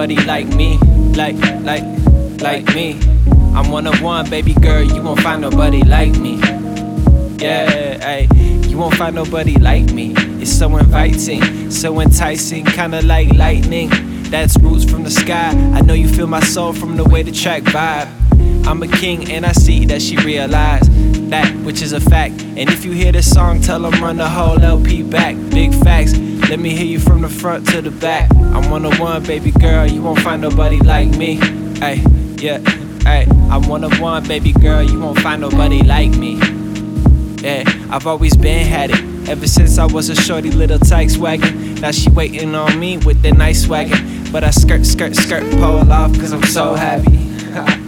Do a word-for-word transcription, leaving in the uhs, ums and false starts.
nobody like me, like, like, like me. I'm one of one, baby girl, you won't find nobody like me. Yeah, ay, you won't find nobody like me. It's so inviting, so enticing, kinda like lightning. That's roots from the sky. I know you feel my soul from the way the track vibe. I'm a king and I see that she realized that, which is a fact. And if you hear this song, tell them run the whole L P back. Big facts, let me hear you from the front to the back. I'm one of one, baby girl, you won't find nobody like me. Ay, yeah, ay, I'm one of one, baby girl, you won't find nobody like me. Yeah, I've always been had it, ever since I was a shorty little tyke swaggin'. Now she waiting on me with the nice swaggin'. But I skirt, skirt, skirt, pole off cause I'm so happy.